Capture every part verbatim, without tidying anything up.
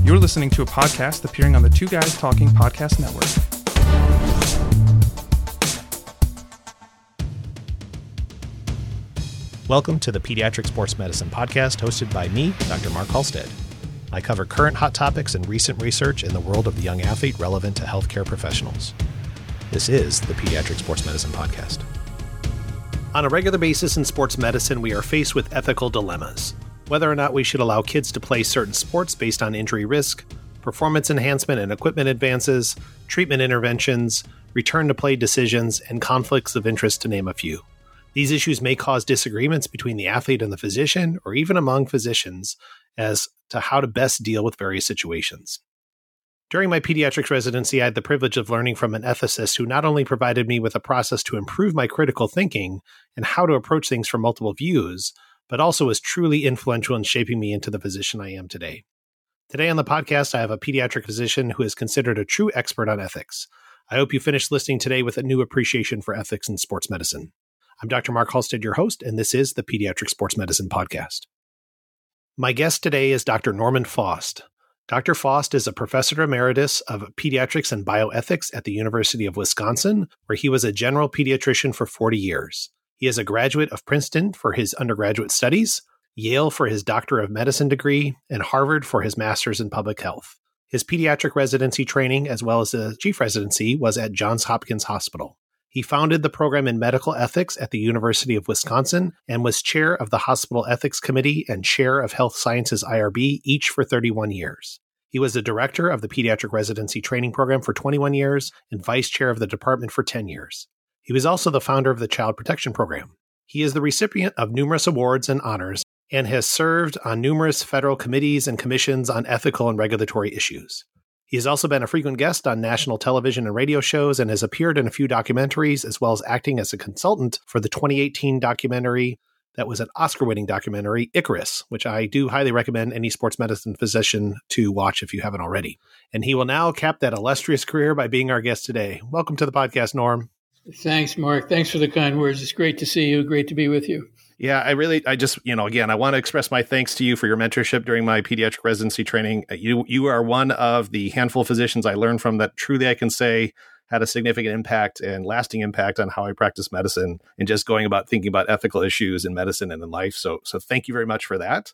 You're listening to a podcast appearing on the Two Guys Talking Podcast Network. Welcome to the Pediatric Sports Medicine Podcast, hosted by me, Doctor Mark Halstead. I cover current hot topics and recent research in the world of the young athlete relevant to healthcare professionals. This is the Pediatric Sports Medicine Podcast. On a regular basis in sports medicine, we are faced with ethical dilemmas. Whether or not we should allow kids to play certain sports based on injury risk, performance enhancement and equipment advances, treatment interventions, return to play decisions, and conflicts of interest, to name a few. These issues may cause disagreements between the athlete and the physician, or even among physicians, as to how to best deal with various situations. During my pediatrics residency, I had the privilege of learning from an ethicist who not only provided me with a process to improve my critical thinking and how to approach things from multiple views, but also was truly influential in shaping me into the physician I am today. Today on the podcast, I have a pediatric physician who is considered a true expert on ethics. I hope you finished listening today with a new appreciation for ethics in sports medicine. I'm Doctor Mark Halstead, your host, and this is the Pediatric Sports Medicine Podcast. My guest today is Doctor Norman Faust. Doctor Faust is a professor emeritus of pediatrics and bioethics at the University of Wisconsin, where he was a general pediatrician for forty years. He is a graduate of Princeton for his undergraduate studies, Yale for his Doctor of Medicine degree, and Harvard for his Master's in Public Health. His pediatric residency training, as well as the chief residency, was at Johns Hopkins Hospital. He founded the program in medical ethics at the University of Wisconsin and was chair of the Hospital Ethics Committee and chair of Health Sciences I R B, each for thirty-one years. He was the director of the pediatric residency training program for twenty-one years and vice chair of the department for ten years. He was also the founder of the Child Protection Program. He is the recipient of numerous awards and honors and has served on numerous federal committees and commissions on ethical and regulatory issues. He has also been a frequent guest on national television and radio shows and has appeared in a few documentaries, as well as acting as a consultant for the twenty eighteen documentary that was an Oscar-winning documentary, Icarus, which I do highly recommend any sports medicine physician to watch if you haven't already. And he will now cap that illustrious career by being our guest today. Welcome to the podcast, Norm. Thanks, Mark. Thanks for the kind words. It's great to see you. Great to be with you. Yeah, I really, I just, you know, again, I want to express my thanks to you for your mentorship during my pediatric residency training. You, you are one of the handful of physicians I learned from that truly I can say had a significant impact and lasting impact on how I practice medicine and just going about thinking about ethical issues in medicine and in life. So, so thank you very much for that.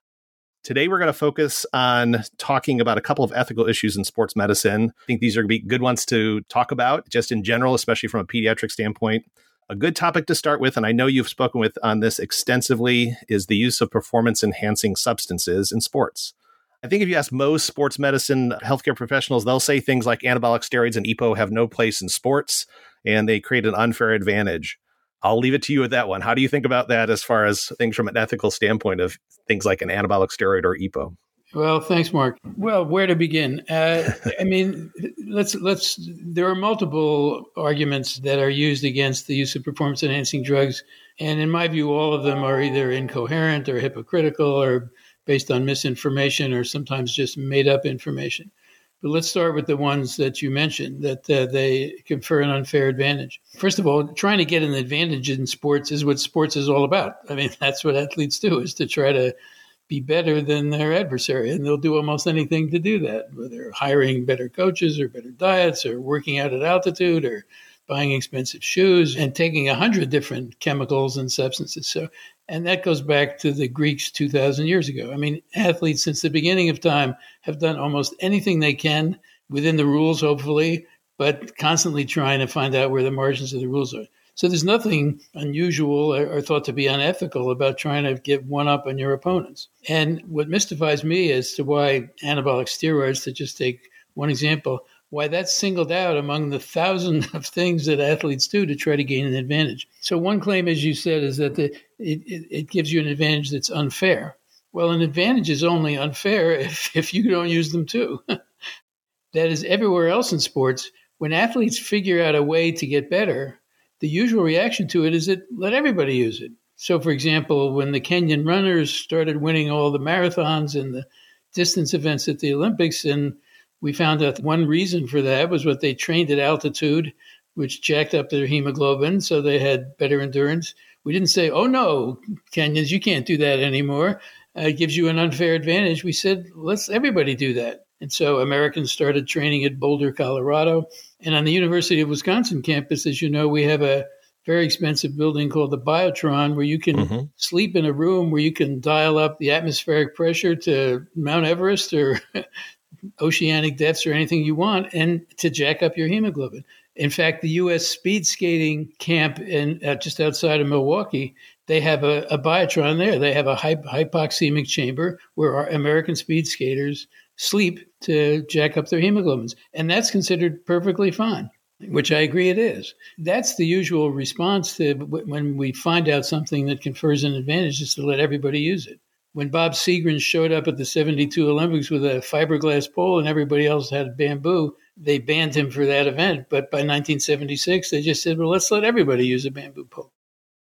Today, we're going to focus on talking about a couple of ethical issues in sports medicine. I think these are going to be good ones to talk about just in general, especially from a pediatric standpoint. A good topic to start with, and I know you've spoken with on this extensively, is the use of performance-enhancing substances in sports. I think if you ask most sports medicine healthcare professionals, they'll say things like anabolic steroids and E P O have no place in sports, and they create an unfair advantage. I'll leave it to you with that one. How do you think about that as far as things from an ethical standpoint of things like an anabolic steroid or E P O? Well, thanks, Mark. Well, where to begin? Uh, I mean, let's let's. There are multiple arguments that are used against the use of performance-enhancing drugs, and in my view, all of them are either incoherent or hypocritical or based on misinformation or sometimes just made-up information. But let's start with the ones that you mentioned, that uh, they confer an unfair advantage. First of all, trying to get an advantage in sports is what sports is all about. I mean, that's what athletes do, is to try to be better than their adversary. And they'll do almost anything to do that, whether hiring better coaches or better diets or working out at altitude or buying expensive shoes and taking a hundred different chemicals and substances. So, and that goes back to the Greeks two thousand years ago. I mean, athletes since the beginning of time have done almost anything they can within the rules, hopefully, but constantly trying to find out where the margins of the rules are. So there's nothing unusual or, or thought to be unethical about trying to get one up on your opponents. And what mystifies me as to why anabolic steroids, to just take one example, why that's singled out among the thousand of things that athletes do to try to gain an advantage. So one claim, as you said, is that the, it, it, it gives you an advantage that's unfair. Well, an advantage is only unfair if, if you don't use them too. That is, everywhere else in sports, when athletes figure out a way to get better, the usual reaction to it is that let everybody use it. So, for example, when the Kenyan runners started winning all the marathons and the distance events at the Olympics, and we found out one reason for that was what they trained at altitude, which jacked up their hemoglobin, so they had better endurance. We didn't say, oh, no, Kenyans, you can't do that anymore. uh, gives you an unfair advantage. We said, let's everybody do that. And so Americans started training at Boulder, Colorado. And on the University of Wisconsin campus, as you know, we have a very expensive building called the Biotron, where you can mm-hmm. sleep in a room where you can dial up the atmospheric pressure to Mount Everest or oceanic depths or anything you want, and to jack up your hemoglobin. In fact, the U S speed skating camp in uh, just outside of Milwaukee, they have a, a Biotron there. They have a hy- hypoxemic chamber where our American speed skaters sleep to jack up their hemoglobins. And that's considered perfectly fine, which I agree it is. That's the usual response to when we find out something that confers an advantage, is to let everybody use it. When Bob Seagren showed up at the seventy-two Olympics with a fiberglass pole and everybody else had bamboo, they banned him for that event. But by nineteen seventy-six, they just said, well, let's let everybody use a bamboo pole.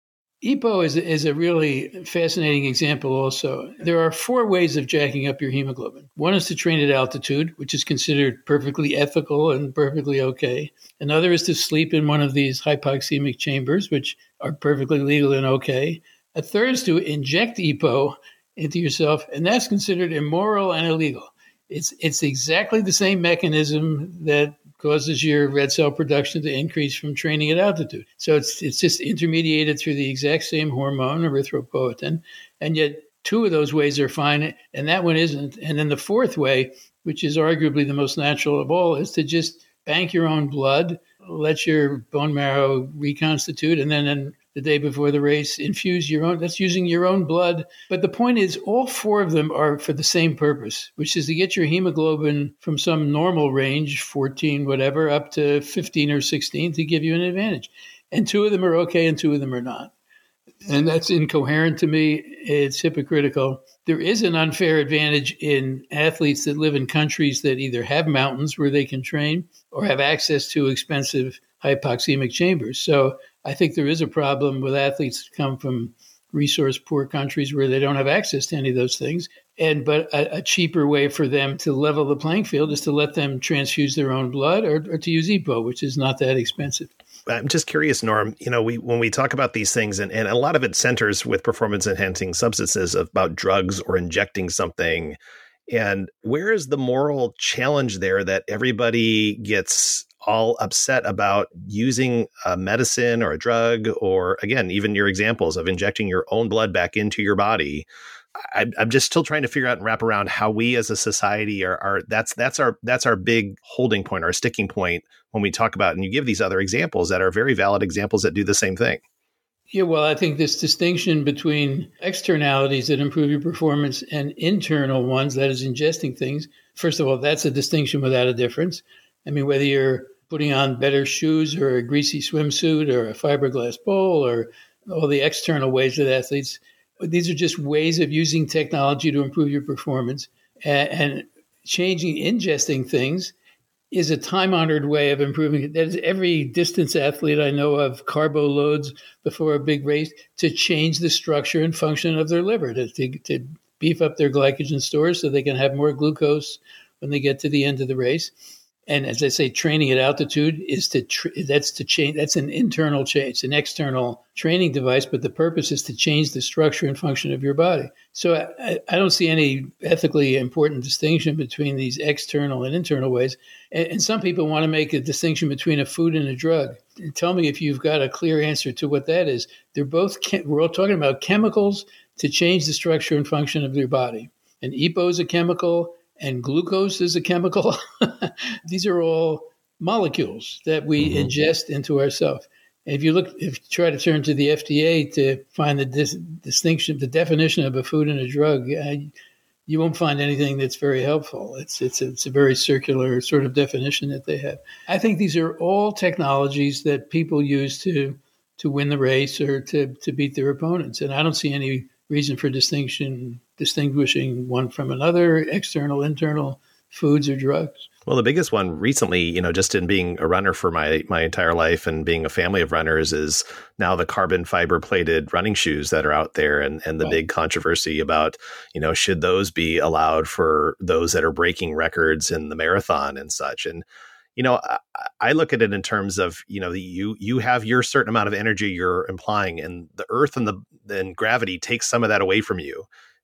E P O is, is a really fascinating example also. There are four ways of jacking up your hemoglobin. One is to train at altitude, which is considered perfectly ethical and perfectly okay. Another is to sleep in one of these hypoxemic chambers, which are perfectly legal and okay. A third is to inject E P O into yourself, and that's considered immoral and illegal. It's it's exactly the same mechanism that causes your red cell production to increase from training at altitude. So it's it's just intermediated through the exact same hormone, erythropoietin, and yet two of those ways are fine, and that one isn't. And then the fourth way, which is arguably the most natural of all, is to just bank your own blood, let your bone marrow reconstitute, and then in the day before the race, infuse your own. That's using your own blood. But the point is, all four of them are for the same purpose, which is to get your hemoglobin from some normal range, fourteen, whatever, up to fifteen or sixteen to give you an advantage. And two of them are okay and two of them are not. And that's incoherent to me. It's hypocritical. There is an unfair advantage in athletes that live in countries that either have mountains where they can train or have access to expensive hypoxemic chambers. So I think there is a problem with athletes that come from resource-poor countries where they don't have access to any of those things. And but a, a cheaper way for them to level the playing field is to let them transfuse their own blood or, or to use E P O, which is not that expensive. I'm just curious, Norm, you know, we when we talk about these things, and, and a lot of it centers with performance-enhancing substances about drugs or injecting something. And where is the moral challenge there that everybody gets all upset about using a medicine or a drug, or again, even your examples of injecting your own blood back into your body? I, I'm just still trying to figure out and wrap around how we as a society are, are that's that's our that's our big holding point, our sticking point when we talk about, and you give these other examples that are very valid examples that do the same thing. Yeah, well, I think this distinction between externalities that improve your performance and internal ones, that is ingesting things, first of all, that's a distinction without a difference. I mean, whether you're putting on better shoes or a greasy swimsuit or a fiberglass bowl or all the external ways that athletes, these are just ways of using technology to improve your performance. And, and changing, ingesting things is a time-honored way of improving it. That is, every distance athlete I know of carbo loads before a big race to change the structure and function of their liver, to, to, to beef up their glycogen stores so they can have more glucose when they get to the end of the race. And as I say, training at altitude is to tr- that's to change. That's an internal change. It's an external training device, but the purpose is to change the structure and function of your body. So I, I don't see any ethically important distinction between these external and internal ways. And, and some people want to make a distinction between a food and a drug. And tell me if you've got a clear answer to what that is. They're both. Chem- we're all talking about chemicals to change the structure and function of your body. And E P O is a chemical. And glucose is a chemical. These are all molecules that we mm-hmm. ingest into ourselves. And if you look, if you try to turn to the F D A to find the dis- distinction, the definition of a food and a drug, uh, you won't find anything that's very helpful. It's it's a, it's a very circular sort of definition that they have. I think these are all technologies that people use to to win the race or to to beat their opponents, and I don't see any reason for distinction, distinguishing one from another, external, internal, foods or drugs. Well, the biggest one recently, you know, just in being a runner for my my entire life and being a family of runners, is now the carbon fiber plated running shoes that are out there, and, and the right. big controversy about, you know, should those be allowed for those that are breaking records in the marathon and such. And you know, I, I look at it in terms of, you know, the, you you have your certain amount of energy you're implying, and the earth and the and gravity takes some of that away from you.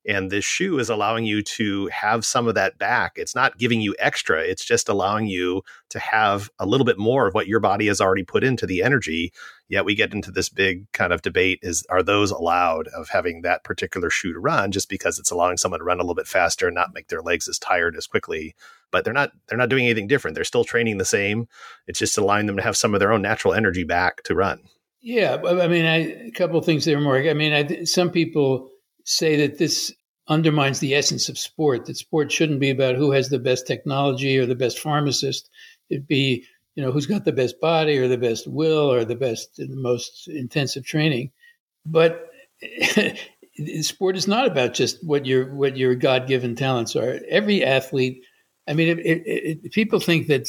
And this shoe is allowing you to have some of that back. It's not giving you extra. It's just allowing you to have a little bit more of what your body has already put into the energy. Yet we get into this big kind of debate is, are those allowed of having that particular shoe to run just because it's allowing someone to run a little bit faster and not make their legs as tired as quickly? But they're not, they're not doing anything different. They're still training the same. It's just allowing them to have some of their own natural energy back to run. Yeah. I mean, I, a couple of things there, Mark. I mean, I, some people say that this undermines the essence of sport, that sport shouldn't be about who has the best technology or the best pharmacist. It'd be, you know, who's got the best body or the best will or the best, the most intensive training. But sport is not about just what your, what your God-given talents are. Every athlete, I mean, it, it, it, people think that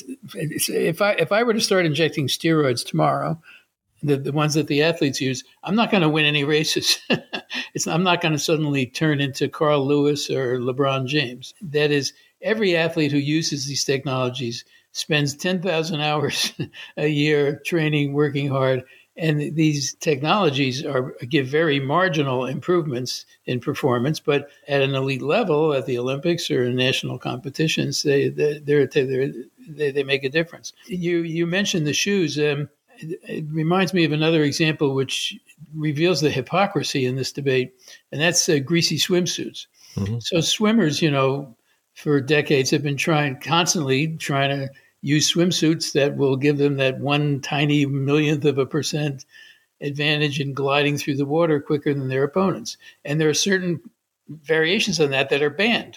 if I, if I were to start injecting steroids tomorrow, The, the ones that the athletes use, I'm not going to win any races. it's, I'm not going to suddenly turn into Carl Lewis or LeBron James. That is, every athlete who uses these technologies spends ten thousand hours a year training, working hard. And these technologies are give very marginal improvements in performance, but at an elite level, at the Olympics or in national competitions, they they they're, they're, they they make a difference. You you mentioned the shoes. Um, It reminds me of another example which reveals the hypocrisy in this debate, and that's uh, greasy swimsuits. Mm-hmm. So swimmers, you know, for decades have been trying, constantly trying to use swimsuits that will give them that one tiny millionth of a percent advantage in gliding through the water quicker than their opponents. And there are certain variations on that that are banned.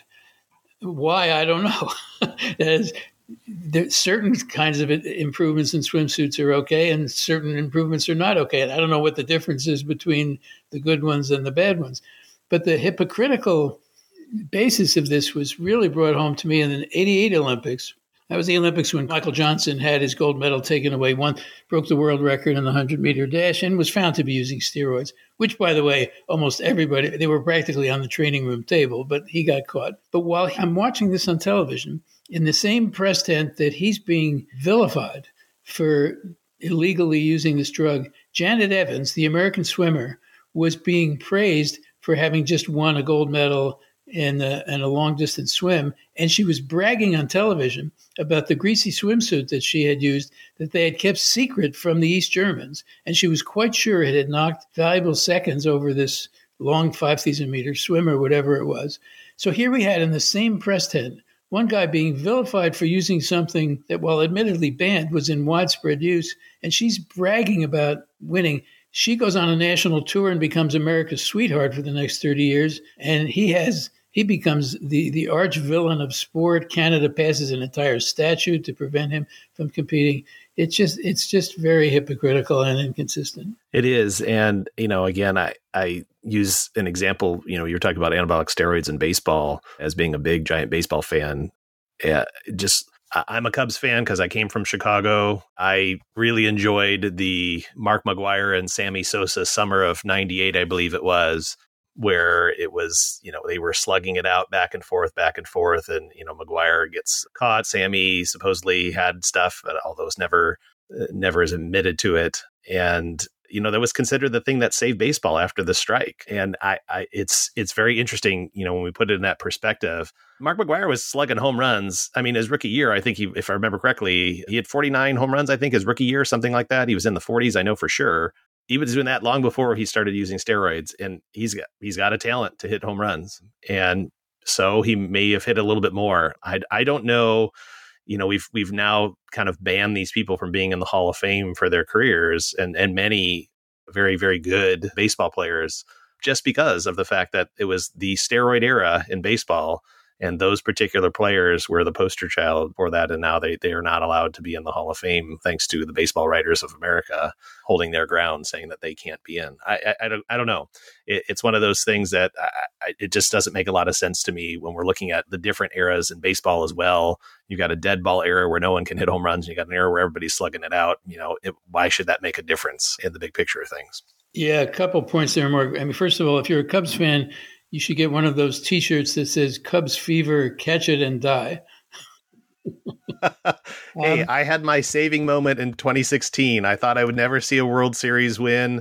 Why? I don't know. That is, there, certain kinds of improvements in swimsuits are okay, and certain improvements are not okay. And I don't know what the difference is between the good ones and the bad ones. But the hypocritical basis of this was really brought home to me in the eighty-eight Olympics. That was the Olympics when Michael Johnson had his gold medal taken away, one broke the world record in the hundred-meter dash, and was found to be using steroids, which, by the way, almost everybody, they were practically on the training room table, but he got caught. But while I'm watching this on television, in the same press tent that he's being vilified for illegally using this drug, Janet Evans, the American swimmer, was being praised for having just won a gold medal in a, in a long-distance swim, and she was bragging on television about the greasy swimsuit that she had used that they had kept secret from the East Germans, and she was quite sure it had knocked valuable seconds over this long five thousand meter swim or whatever it was. So here we had in the same press tent one guy being vilified for using something that, while admittedly banned, was in widespread use, and she's bragging about winning. She goes on a national tour and becomes America's sweetheart for the next thirty years, and he has he becomes the, the arch villain of sport. Canada passes an entire statute to prevent him from competing. It's just it's just very hypocritical and inconsistent. It is. And, you know, again, I, I use an example, you know, you're talking about anabolic steroids in baseball as being a big, giant baseball fan. Uh, just I'm a Cubs fan because I came from Chicago. I really enjoyed the Mark McGwire and Sammy Sosa summer of ninety-eight, I believe it was, where it was, you know, they were slugging it out back and forth, back and forth. And, you know, McGwire gets caught. Sammy supposedly had stuff, but although it's never, uh, never is admitted to it. And, you know, that was considered the thing that saved baseball after the strike. And I, I it's, it's very interesting, you know, when we put it in that perspective. Mark McGwire was slugging home runs. I mean, his rookie year, I think he, if I remember correctly, he had forty-nine home runs, I think, his rookie year, something like that. He was in the forties, I know for sure. He was doing that long before he started using steroids, and he's got he's got a talent to hit home runs, and so he may have hit a little bit more. I I don't know. You know, we've we've now kind of banned these people from being in the Hall of Fame for their careers, and and many very very good baseball players, just because of the fact that it was the steroid era in baseball. And those particular players were the poster child for that. And now they, they are not allowed to be in the Hall of Fame, thanks to the Baseball Writers of America holding their ground, saying that they can't be in. I, I, I don't I don't know. It, it's one of those things that I, I, it just doesn't make a lot of sense to me when we're looking at the different eras in baseball as well. You got a dead ball era where no one can hit home runs. And you got an era where everybody's slugging it out. You know, it, why should that make a difference in the big picture of things? Yeah, a couple points there, Mark. I mean, first of all, if you're a Cubs fan, you should get one of those T-shirts that says Cubs fever, catch it and die. Hey, um, I had my saving moment in twenty sixteen. I thought I would never see a World Series win.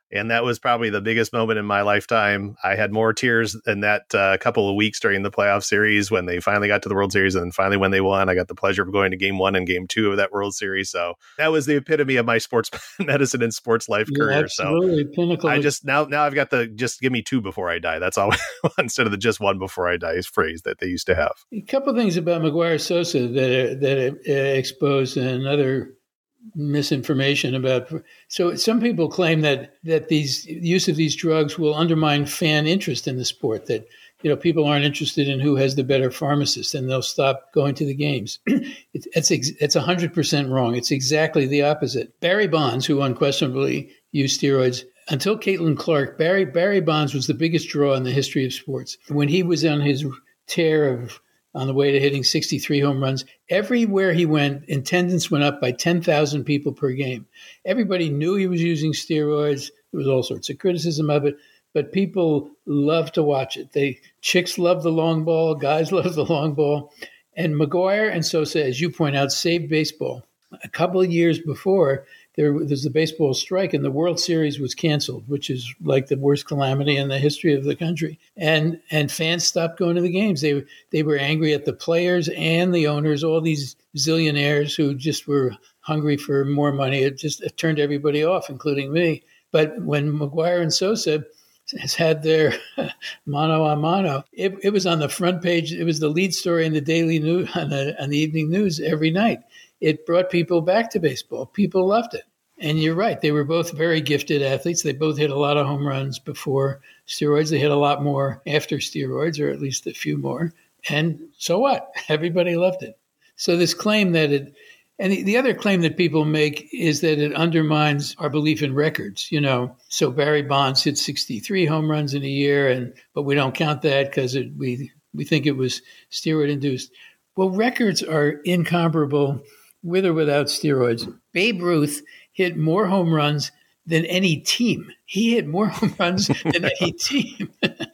And that was probably the biggest moment in my lifetime. I had more tears in that uh, couple of weeks during the playoff series when they finally got to the World Series. And then finally when they won, I got the pleasure of going to game one and game two of that World Series. So that was the epitome of my sports medicine and sports life You're career. absolutely So pinnacle. I just now, now I've got the just give me two before I die. That's all instead of the just one before I die phrase that they used to have. A couple of things about McGwire Sosa that, that uh, expose another misinformation about. So some people claim that that these use of these drugs will undermine fan interest in the sport, that you know people aren't interested in who has the better pharmacist and they'll stop going to the games. it's it's it's one hundred percent wrong. It's exactly the opposite. Barry Bonds, who unquestionably used steroids, until Caitlin Clark, Barry Barry Bonds was the biggest draw in the history of sports. When he was on his tear of on the way to hitting sixty-three home runs, everywhere he went, attendance went up by ten thousand people per game. Everybody knew he was using steroids. There was all sorts of criticism of it, but people loved to watch it. They chicks love the long ball, guys love the long ball. And McGwire and Sosa, as you point out, saved baseball. A couple of years before, there was the baseball strike and the World Series was canceled, which is like the worst calamity in the history of the country. And and fans stopped going to the games. They they were angry at the players and the owners, all these zillionaires who just were hungry for more money. It just it turned everybody off, including me. But when McGwire and Sosa has had their mano a mano, it, it was on the front page. It was the lead story in the daily news, on the, on the evening news every night. It brought people back to baseball. People loved it. And you're right. They were both very gifted athletes. They both hit a lot of home runs before steroids. They hit a lot more after steroids, or at least a few more. And so what? Everybody loved it. So this claim that it, and the, the other claim that people make is that it undermines our belief in records. You know, so Barry Bonds hit sixty-three home runs in a year, and but we don't count that because we we think it was steroid induced. Well, records are incomparable with or without steroids. Babe Ruth hit more home runs than any team. He hit more home runs than any team.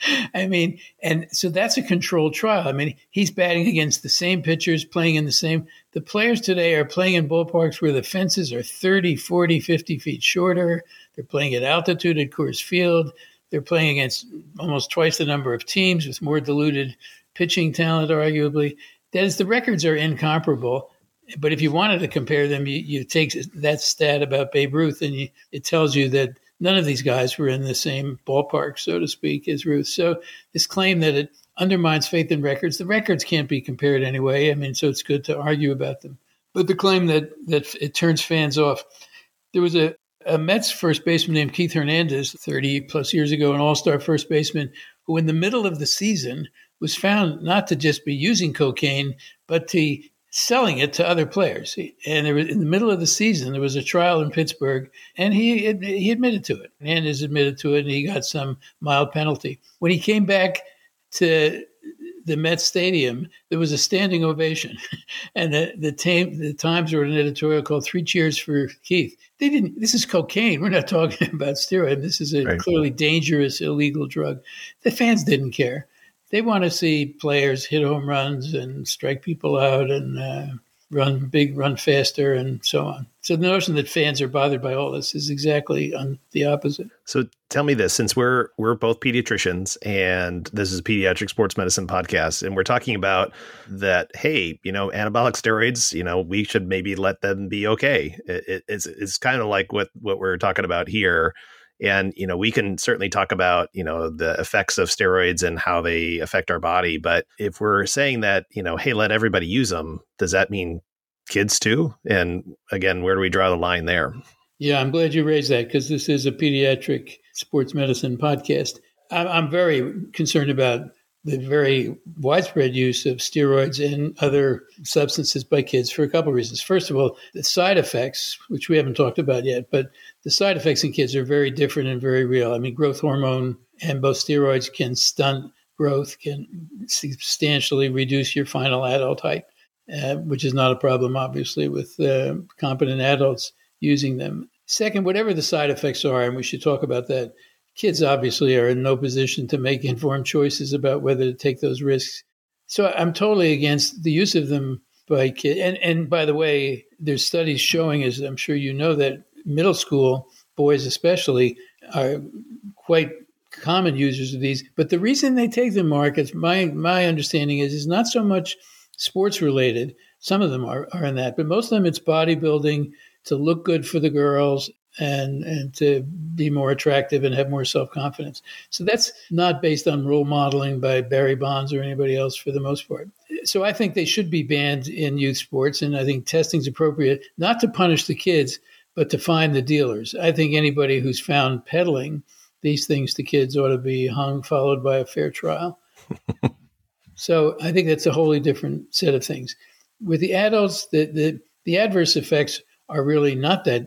I mean, and so that's a controlled trial. I mean, he's batting against the same pitchers, playing in the same. The players today are playing in ballparks where the fences are thirty, forty, fifty feet shorter. They're playing at altitude at Coors Field. They're playing against almost twice the number of teams with more diluted pitching talent, arguably. That is, the records are incomparable. But if you wanted to compare them, you, you take that stat about Babe Ruth, and you, it tells you that none of these guys were in the same ballpark, so to speak, as Ruth. So this claim that it undermines faith in records, the records can't be compared anyway. I mean, so it's good to argue about them. But the claim that, that it turns fans off, there was a, a Mets first baseman named Keith Hernandez, thirty plus years ago, an all-star first baseman, who in the middle of the season was found not to just be using cocaine, but to selling it to other players. And there was, in the middle of the season, there was a trial in Pittsburgh, and he he admitted to it. Hernandez admitted to it, and he got some mild penalty. When he came back to the Mets Stadium, there was a standing ovation. And the the, tam- the Times wrote an editorial called Three Cheers for Keith. They didn't. This is cocaine. We're not talking about steroid. This is a right. clearly dangerous, illegal drug. The fans didn't care. They want to see players hit home runs and strike people out and uh, run big, run faster, and so on. So the notion that fans are bothered by all this is exactly on the opposite. So tell me this, since we're we're both pediatricians and this is a pediatric sports medicine podcast, and we're talking about that, hey, you know, anabolic steroids, you know, we should maybe let them be okay. It, it, it's it's kind of like what what we're talking about here. And, you know, we can certainly talk about, you know, the effects of steroids and how they affect our body. But if we're saying that, you know, hey, let everybody use them, does that mean kids too? And again, where do we draw the line there? Yeah, I'm glad you raised that, because this is a pediatric sports medicine podcast. I'm, I'm very concerned about the very widespread use of steroids and other substances by kids for a couple of reasons. First of all, the side effects, which we haven't talked about yet, but the side effects in kids are very different and very real. I mean, growth hormone and both steroids can stunt growth, can substantially reduce your final adult height, uh, which is not a problem, obviously, with uh, competent adults using them. Second, whatever the side effects are, and we should talk about that, kids obviously are in no position to make informed choices about whether to take those risks. So I'm totally against the use of them by kids. And, and by the way, there's studies showing, as I'm sure you know, that middle school boys especially are quite common users of these. But the reason they take them, Mark, is my my understanding is is not so much sports related. Some of them are, are in that, but most of them it's bodybuilding, to look good for the girls and and to be more attractive and have more self-confidence. So that's not based on role modeling by Barry Bonds or anybody else for the most part. So I think they should be banned in youth sports, and I think testing's appropriate, not to punish the kids, but to find the dealers. I think anybody who's found peddling these things to kids ought to be hung, followed by a fair trial. So I think that's a wholly different set of things. With the adults, the, the, the adverse effects are really not that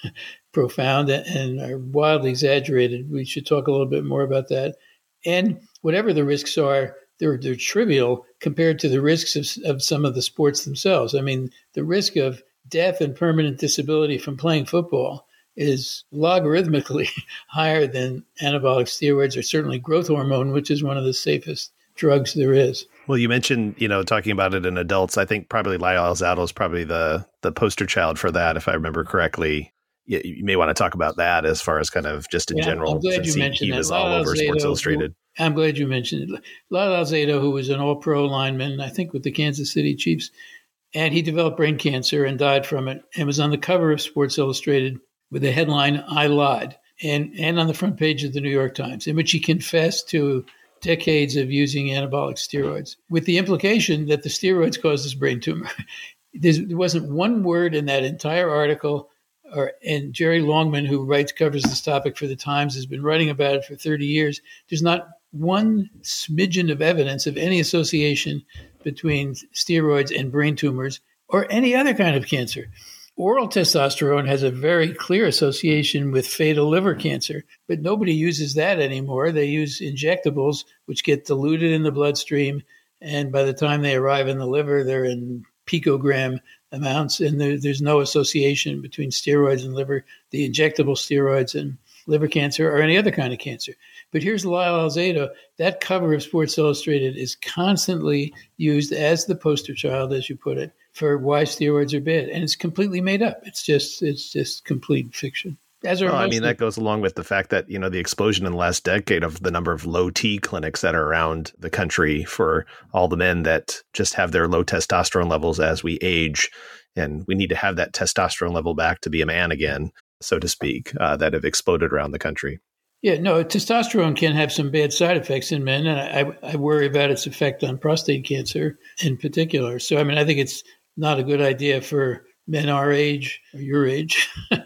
profound and are wildly exaggerated. We should talk a little bit more about that. And whatever the risks are, they're, they're trivial compared to the risks of, of some of the sports themselves. I mean, the risk of death and permanent disability from playing football is logarithmically higher than anabolic steroids, or certainly growth hormone, which is one of the safest drugs there is. Well, you mentioned, you know, talking about it in adults. I think probably Lyle Alzado is probably the the poster child for that, if I remember correctly. You, you may want to talk about that as far as kind of just in yeah, general. I'm glad you he, mentioned he that. was Lyle all over Alzado, Sports Illustrated. Who, I'm glad you mentioned it. Lyle Alzado, who was an all-pro lineman, I think with the Kansas City Chiefs, and he developed brain cancer and died from it, and was on the cover of Sports Illustrated with the headline, "I Lied," and, and on the front page of the New York Times, in which he confessed to decades of using anabolic steroids, with the implication that the steroids caused his brain tumor. There's, there wasn't one word in that entire article, or and Jerry Longman, who writes, covers this topic for the Times, has been writing about it for thirty years. There's not one smidgen of evidence of any association between steroids and brain tumors or any other kind of cancer. Oral testosterone has a very clear association with fatal liver cancer, but nobody uses that anymore. They use injectables, which get diluted in the bloodstream, and by the time they arrive in the liver, they're in picogram amounts, and there, there's no association between steroids and liver, the injectable steroids and liver cancer, or any other kind of cancer. But here's Lyle Alzado. That cover of Sports Illustrated is constantly used as the poster child, as you put it, for why steroids are bad. And it's completely made up. It's just it's just complete fiction. As well, I mean, that goes along with the fact that, you know, the explosion in the last decade of the number of low T clinics that are around the country for all the men that just have their low testosterone levels as we age. And we need to have that testosterone level back to be a man again, so to speak, uh, that have exploded around the country. Yeah, no, testosterone can have some bad side effects in men, and I, I worry about its effect on prostate cancer in particular. So, I mean, I think it's not a good idea for men our age or your age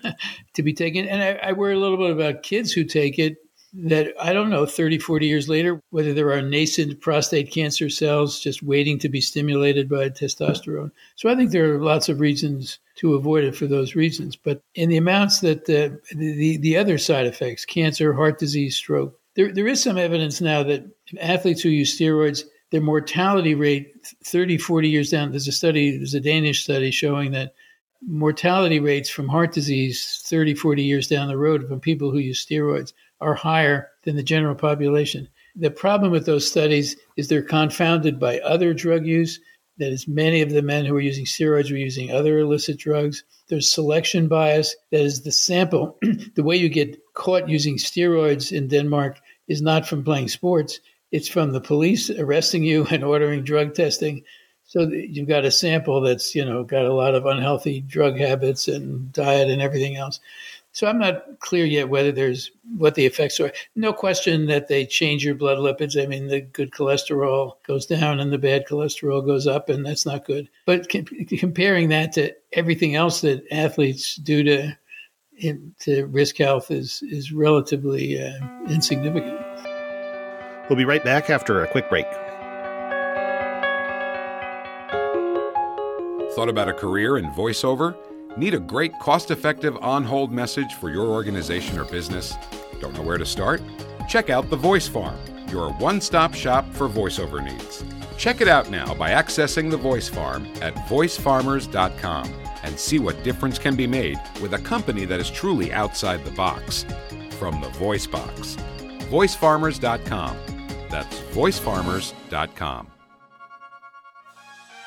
to be taken. And I, I worry a little bit about kids who take it, that I don't know, thirty, forty years later, whether there are nascent prostate cancer cells just waiting to be stimulated by testosterone. So I think there are lots of reasons to avoid it for those reasons. But in the amounts that uh, the, the other side effects, cancer, heart disease, stroke, there there is some evidence now that athletes who use steroids, their mortality rate thirty, forty years down, there's a study, there's a Danish study showing that mortality rates from heart disease thirty, forty years down the road from people who use steroids are higher than the general population. The problem with those studies is they're confounded by other drug use. That is, many of the men who are using steroids were using other illicit drugs. There's selection bias. That is, the sample, the way you get caught using steroids in Denmark is not from playing sports. It's from the police arresting you and ordering drug testing. So you've got a sample that's, you know, got a lot of unhealthy drug habits and diet and everything else. So I'm not clear yet whether there's what the effects are. No question that they change your blood lipids. I mean, the good cholesterol goes down and the bad cholesterol goes up, and that's not good. But com- comparing that to everything else that athletes do to in, to risk health is is relatively uh, insignificant. We'll be right back after a quick break. Thought about a career in voiceover? Need a great, cost-effective on-hold message for your organization or business? Don't know where to start? Check out The Voice Farm, your one-stop shop for voiceover needs. Check it out now by accessing The Voice Farm at voice farmers dot com and see what difference can be made with a company that is truly outside the box. From the Voice Box. voice farmers dot com. That's voice farmers dot com.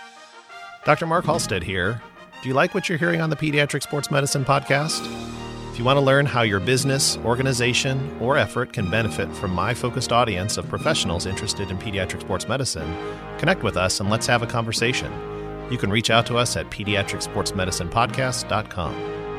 Doctor Mark Halstead here. Do you like what you're hearing on the Pediatric Sports Medicine Podcast? If If you want to learn how your business, organization, or effort can benefit from my focused audience of professionals interested in pediatric sports medicine, connect with us and let's have a conversation. You can reach out to us at pediatric sports medicine podcast dot com.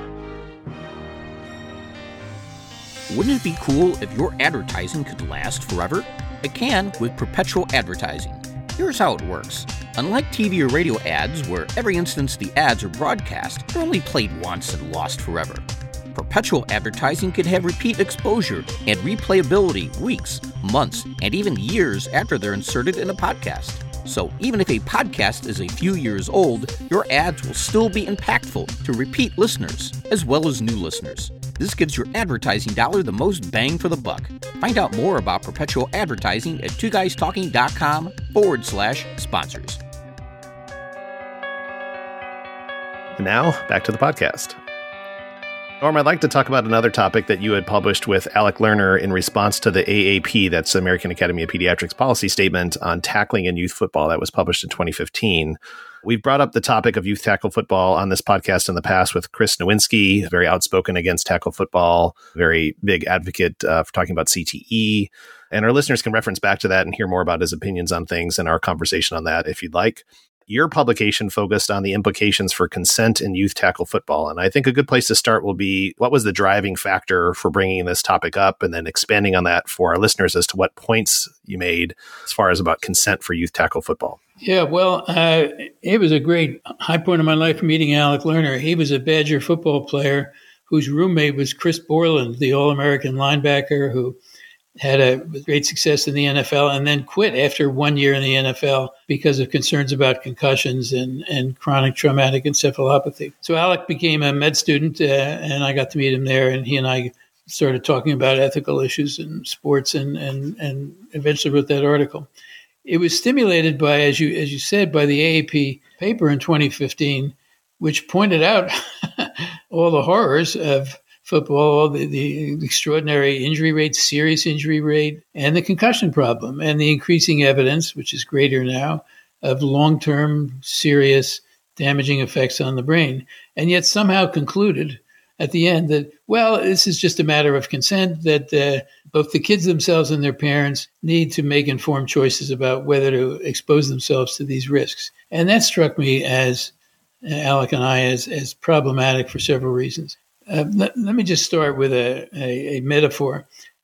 Wouldn't it be cool if your advertising could last forever? It can with perpetual advertising. Here's how it works. Unlike T V or radio ads, where every instance the ads are broadcast, they're only played once and lost forever. Perpetual advertising can have repeat exposure and replayability weeks, months, and even years after they're inserted in a podcast. So even if a podcast is a few years old, your ads will still be impactful to repeat listeners, as well as new listeners. This gives your advertising dollar the most bang for the buck. Find out more about perpetual advertising at two guys talking dot com forward slash sponsors. And now, back to the podcast. Norm, I'd like to talk about another topic that you had published with Alec Lerner in response to the A A P, that's the American Academy of Pediatrics policy statement on tackling in youth football that was published in twenty fifteen. We've brought up the topic of youth tackle football on this podcast in the past with Chris Nowinski, very outspoken against tackle football, very big advocate uh, for talking about C T E. And our listeners can reference back to that and hear more about his opinions on things and our conversation on that if you'd like. Your publication focused on the implications for consent in youth tackle football. And I think a good place to start will be, what was the driving factor for bringing this topic up, and then expanding on that for our listeners as to what points you made as far as about consent for youth tackle football. Yeah, well, uh, it was a great high point of my life meeting Alec Lerner. He was a Badger football player whose roommate was Chris Borland, the All-American linebacker who had a great success in the N F L and then quit after one year in the N F L because of concerns about concussions and, and chronic traumatic encephalopathy. So Alec became a med student, uh, and I got to meet him there, and he and I started talking about ethical issues in sports and, and, and eventually wrote that article. It was stimulated by, as you as you said, by the A A P paper in twenty fifteen, which pointed out all the horrors of football, the, the extraordinary injury rate, serious injury rate, and the concussion problem, and the increasing evidence, which is greater now, of long-term, serious, damaging effects on the brain. And yet somehow concluded at the end that, well, this is just a matter of consent, that uh, both the kids themselves and their parents need to make informed choices about whether to expose themselves to these risks. And that struck me as, uh, Alec and I, as, as problematic for several reasons. Uh, let, let me just start with a, a, a metaphor.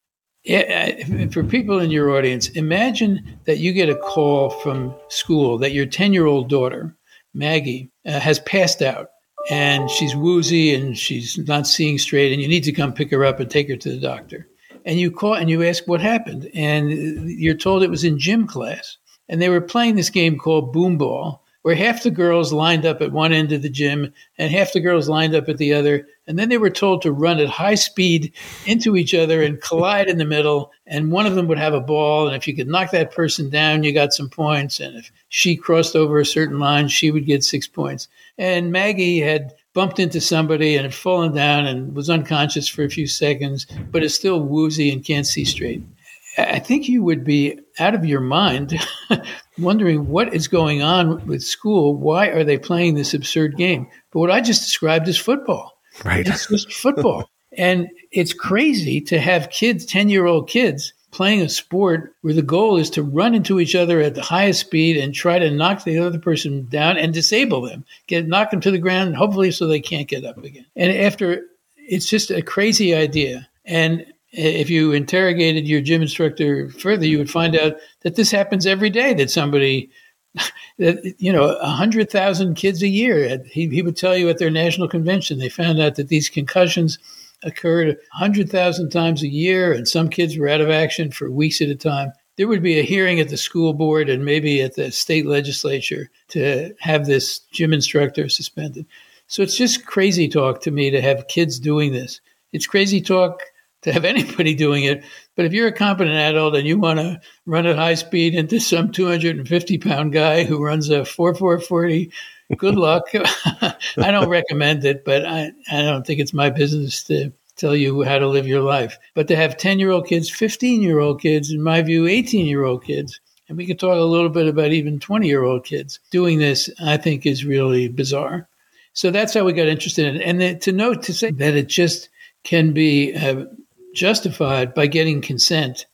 It, for people in your audience, imagine that you get a call from school that your ten-year-old daughter, Maggie, uh, has passed out, and she's woozy and she's not seeing straight, and you need to come pick her up and take her to the doctor. And you call and you ask what happened, and you're told it was in gym class. And they were playing this game called Boom Ball, where half the girls lined up at one end of the gym and half the girls lined up at the other. And then they were told to run at high speed into each other and collide in the middle. And one of them would have a ball. And if you could knock that person down, you got some points. And if she crossed over a certain line, she would get six points. And Maggie had bumped into somebody and had fallen down and was unconscious for a few seconds, but is still woozy and can't see straight. I think you would be out of your mind wondering what is going on with school. Why are they playing this absurd game? But what I just described is football. Right. It's just football. And it's crazy to have kids, ten-year-old kids, playing a sport where the goal is to run into each other at the highest speed and try to knock the other person down and disable them, get knock them to the ground, hopefully so they can't get up again. And after, it's just a crazy idea. And if you interrogated your gym instructor further, you would find out that this happens every day, that somebody, that, you know, one hundred thousand kids a year, he, he would tell you at their national convention, they found out that these concussions occurred one hundred thousand times a year, and some kids were out of action for weeks at a time. There would be a hearing at the school board and maybe at the state legislature to have this gym instructor suspended. So it's just crazy talk to me to have kids doing this. It's crazy talk to have anybody doing it. But if you're a competent adult and you want to run at high speed into some two hundred fifty pound guy who runs a four four forty, good luck. I don't recommend it, but I, I don't think it's my business to tell you how to live your life. But to have ten-year-old kids, fifteen-year-old kids, in my view, eighteen-year-old kids, and we could talk a little bit about even twenty-year-old kids doing this, I think is really bizarre. So that's how we got interested in it. And then to note, to say that it just can be uh, justified by getting consent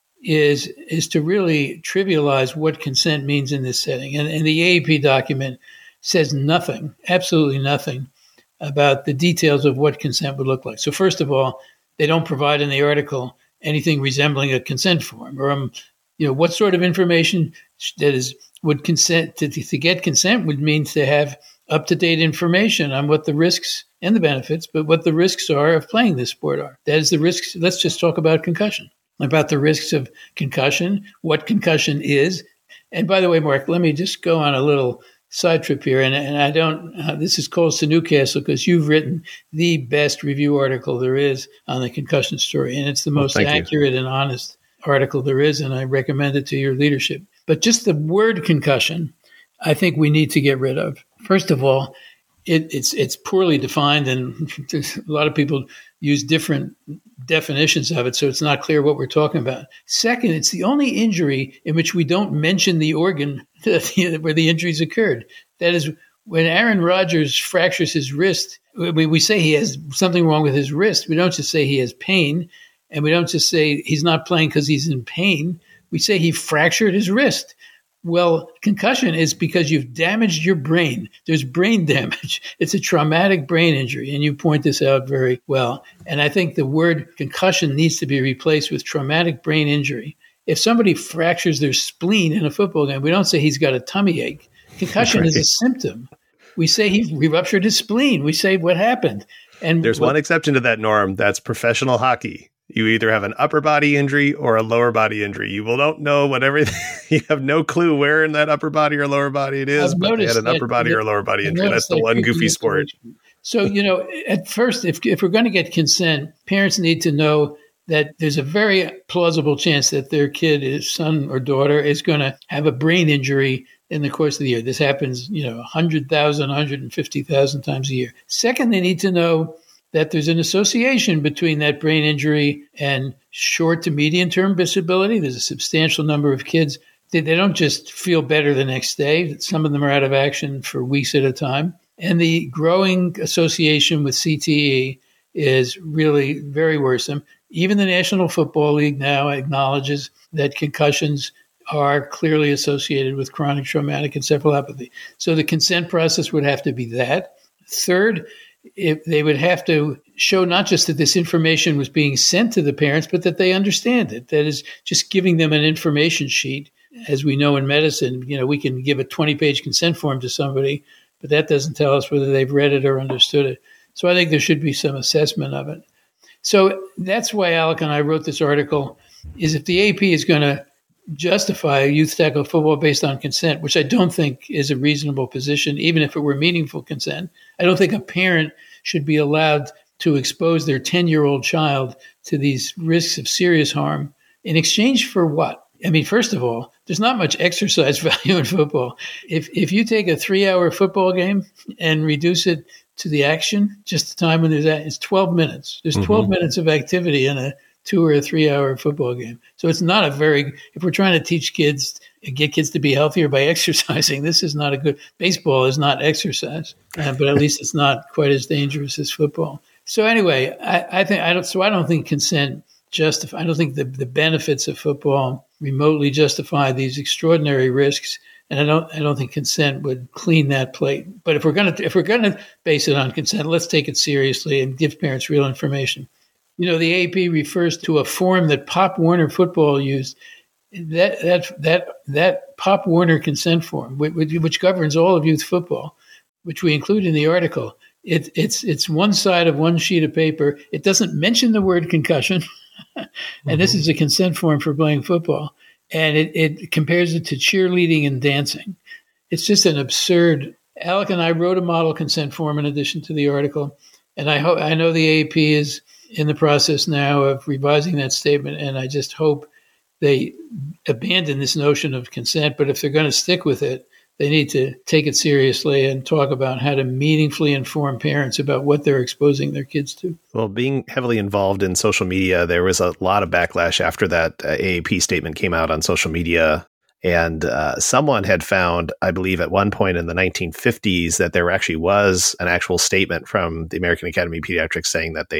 is is to really trivialize what consent means in this setting. And, and the A A P document says nothing, absolutely nothing, about the details of what consent would look like. So first of all, they don't provide in the article anything resembling a consent form, or um, you know, what sort of information that is would consent to, to get consent would mean to have up-to-date information on what the risks and the benefits, but what the risks are of playing this sport are. That is the risks. Let's just talk about concussion, about the risks of concussion, what concussion is. And by the way, Mark, let me just go on a little side trip here. And, and I don't, uh, this is calls to Newcastle because you've written the best review article there is on the concussion story. And it's the most well, accurate you. and honest article there is. And I recommend it to your leadership. But just the word concussion, I think we need to get rid of. First of all, it, it's it's poorly defined, and a lot of people use different definitions of it, so it's not clear what we're talking about. Second, it's the only injury in which we don't mention the organ where the injuries occurred. That is, when Aaron Rodgers fractures his wrist, we, we say he has something wrong with his wrist. We don't just say he has pain, and we don't just say he's not playing because he's in pain. We say he fractured his wrist. Well, concussion is because you've damaged your brain. There's brain damage. It's a traumatic brain injury, and you point this out very well. And I think the word concussion needs to be replaced with traumatic brain injury. If somebody fractures their spleen in a football game, we don't say he's got a tummy ache. Concussion right. is a symptom. We say he ruptured his spleen. We say what happened. And there's what, one exception to that norm. That's professional hockey. You either have an upper body injury or a lower body injury. You will don't know what everything. You have no clue where in that upper body or lower body it is, I've but they had an that, upper body that, or lower body I've injury. That's the that one goofy sport. So, you know, at first, if if we're going to get consent, parents need to know that there's a very plausible chance that their kid, his son or daughter, is going to have a brain injury in the course of the year. This happens, you know, one hundred thousand, one hundred fifty thousand times a year. Second, they need to know that there's an association between that brain injury and short to medium term disability. There's a substantial number of kids. They, they don't just feel better the next day. Some of them are out of action for weeks at a time. And the growing association with C T E is really very worrisome. Even the National Football League now acknowledges that concussions are clearly associated with chronic traumatic encephalopathy. So the consent process would have to be that. Third, if they would have to show not just that this information was being sent to the parents, but that they understand it. That is, just giving them an information sheet. As we know in medicine, you know, we can give a twenty-page consent form to somebody, but that doesn't tell us whether they've read it or understood it. So I think there should be some assessment of it. So that's why Alec and I wrote this article, is if the A P is going to justify youth tackle football based on consent, which I don't think is a reasonable position, even if it were meaningful consent. I don't think a parent should be allowed to expose their ten-year-old child to these risks of serious harm in exchange for what? I mean, first of all, there's not much exercise value in football. If if you take a three-hour football game and reduce it to the action, just the time when there's that, it's twelve minutes. There's twelve mm-hmm. minutes of activity in a two or a three hour football game. So it's not a very, if we're trying to teach kids, get kids to be healthier by exercising, this is not a good, baseball is not exercise, uh, but at least it's not quite as dangerous as football. So anyway, I, I think, I don't, so I don't think consent justify, I don't think the, the benefits of football remotely justify these extraordinary risks. And I don't, I don't think consent would clean that plate. But if we're going to, if we're going to base it on consent, let's take it seriously and give parents real information. You know, the A P refers to a form that Pop Warner Football used. That that that that Pop Warner consent form, which, which governs all of youth football, which we include in the article. It, it's it's one side of one sheet of paper. It doesn't mention the word concussion, and mm-hmm. this is a consent form for playing football. And it, it compares it to cheerleading and dancing. It's just an absurd. Alec and I wrote a model consent form in addition to the article, and I hope I know the A P is in the process now of revising that statement, and I just hope they abandon this notion of consent. But if they're going to stick with it, they need to take it seriously and talk about how to meaningfully inform parents about what they're exposing their kids to. Well, being heavily involved in social media, there was a lot of backlash after that uh, A A P statement came out on social media. And uh, someone had found, I believe at one point in the nineteen fifties, that there actually was an actual statement from the American Academy of Pediatrics saying that they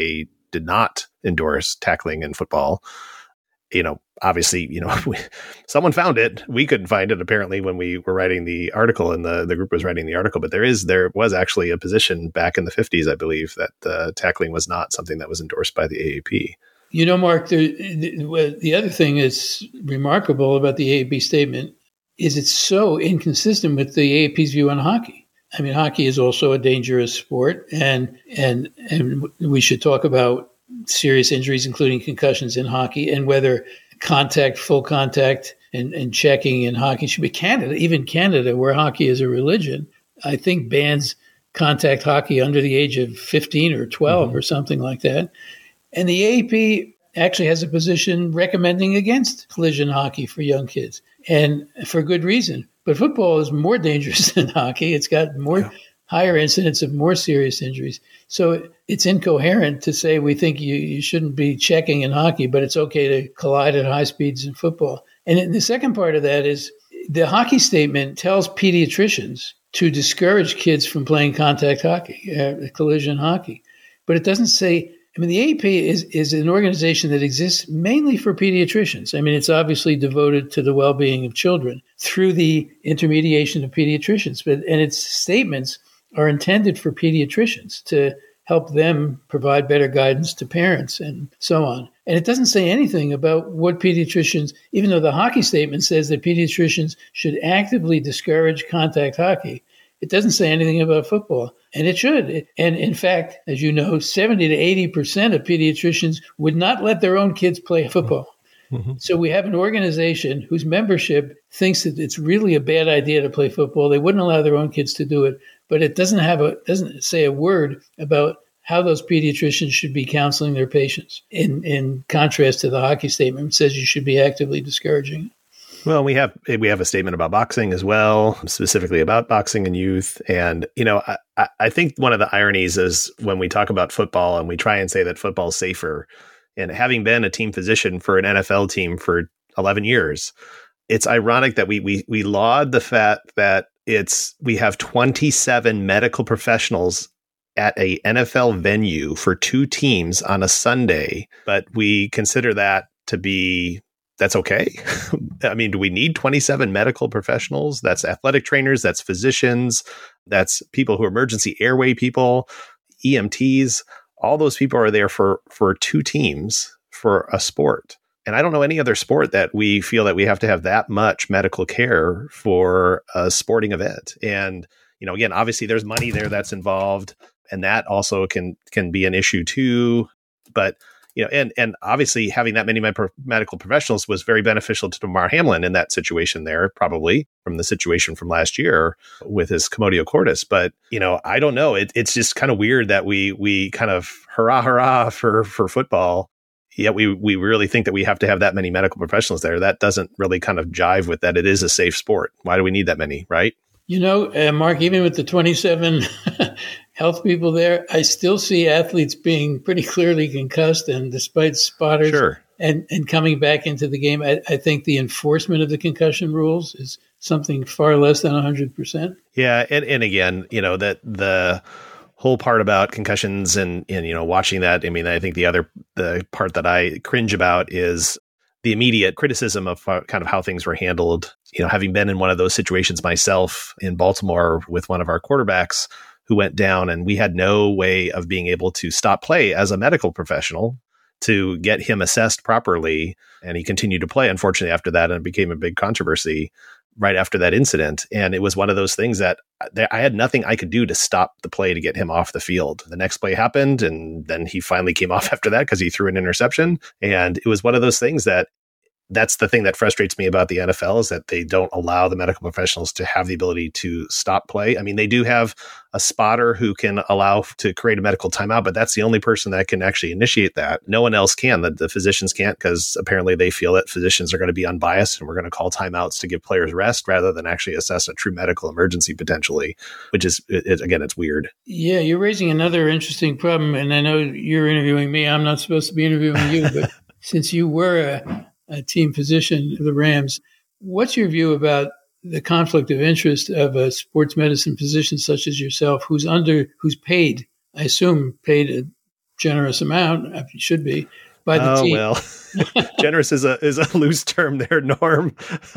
did not endorse tackling in football. You know, obviously, you know, we, someone found it. We couldn't find it apparently when we were writing the article, and the, the group was writing the article. But there is there was actually a position back in the fifties, I believe, that uh, tackling was not something that was endorsed by the A A P. You know, Mark, the, the, the other thing that's remarkable about the A A P statement is it's so inconsistent with the A A P's view on hockey. I mean, hockey is also a dangerous sport, and and and we should talk about serious injuries, including concussions in hockey, and whether contact, full contact, and, and checking in hockey should be Canada. Even Canada, where hockey is a religion, I think bans contact hockey under the age of fifteen or twelve mm-hmm. or something like that. And the A A P actually has a position recommending against collision hockey for young kids, and for good reason. But football is more dangerous than hockey. It's got more yeah. higher incidence of more serious injuries. So it's incoherent to say we think you, you shouldn't be checking in hockey, but it's okay to collide at high speeds in football. And the second part of that is the hockey statement tells pediatricians to discourage kids from playing contact hockey, uh, collision hockey. But it doesn't say, I mean, the A A P is, is an organization that exists mainly for pediatricians. I mean, it's obviously devoted to the well-being of children through the intermediation of pediatricians. But and its statements are intended for pediatricians to help them provide better guidance to parents and so on. And it doesn't say anything about what pediatricians, even though the hockey statement says that pediatricians should actively discourage contact hockey, it doesn't say anything about football. And it should. And in fact, as you know, seventy to eighty percent of pediatricians would not let their own kids play football. Mm-hmm. So we have an organization whose membership thinks that it's really a bad idea to play football. They wouldn't allow their own kids to do it, but it doesn't have a doesn't say a word about how those pediatricians should be counseling their patients. In in contrast to the hockey statement, it says you should be actively discouraging it. Well, we have we have a statement about boxing as well, specifically about boxing in youth. And, you know, I, I think one of the ironies is when we talk about football and we try and say that football is safer, and having been a team physician for an N F L team for eleven years, it's ironic that we we we laud the fact that it's we have twenty-seven medical professionals at a N F L venue for two teams on a Sunday, but we consider that to be that's okay. I mean, do we need twenty-seven medical professionals? That's athletic trainers, that's physicians, that's people who are emergency airway people, E M Ts. All those people are there for, for two teams for a sport. And I don't know any other sport that we feel that we have to have that much medical care for a sporting event. And, you know, again, obviously there's money there that's involved, and that also can, can be an issue too. But You know, and and obviously having that many med- medical professionals was very beneficial to Damar Hamlin in that situation there, probably from the situation from last year with his commotio cordis. But, you know, I don't know. It, it's just kind of weird that we we kind of hurrah, hurrah for, for football. Yet we we really think that we have to have that many medical professionals there. That doesn't really kind of jive with that. It is a safe sport. Why do we need that many, right? You know, uh, Mark, even with the twenty-seven health people there, I still see athletes being pretty clearly concussed, and despite spotters sure. and, and coming back into the game, I, I think the enforcement of the concussion rules is something far less than one hundred percent. Yeah, and, and again, you know, that the whole part about concussions and, and, you know, watching that, I mean, I think the other the part that I cringe about is the immediate criticism of uh, kind of how things were handled. You know, having been in one of those situations myself in Baltimore with one of our quarterbacks who went down, and we had no way of being able to stop play as a medical professional to get him assessed properly. And he continued to play, unfortunately, after that, and it became a big controversy right after that incident. And it was one of those things that I had nothing I could do to stop the play to get him off the field. The next play happened, and then he finally came off after that because he threw an interception. And it was one of those things that that's the thing that frustrates me about the N F L, is that they don't allow the medical professionals to have the ability to stop play. I mean, they do have a spotter who can allow to create a medical timeout, but that's the only person that can actually initiate that. No one else can. The, the physicians can't, because apparently they feel that physicians are going to be unbiased and we're going to call timeouts to give players rest rather than actually assess a true medical emergency potentially, which is, it, it, again, it's weird. Yeah, you're raising another interesting problem. And I know you're interviewing me. I'm not supposed to be interviewing you, but since you were a a team physician of the Rams, what's your view about the conflict of interest of a sports medicine physician such as yourself, who's under, who's paid, I assume paid a generous amount, it should be, by the oh, team. well, generous is a is a loose term there, Norm.